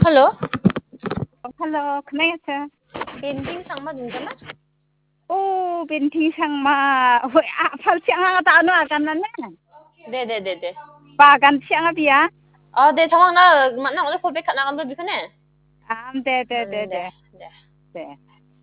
हेल' हेल' खोनायासै बेनोथिं सांमा दुंजाना अ बेन्थिं सां मा फालथिआं दानो आगाननानो दे दे दे दे बागान थिआङा बिया अ दे थां आंना मा नांगौ कल बेक खालामनांगोन बेखौनो आम दे दे दे दे दे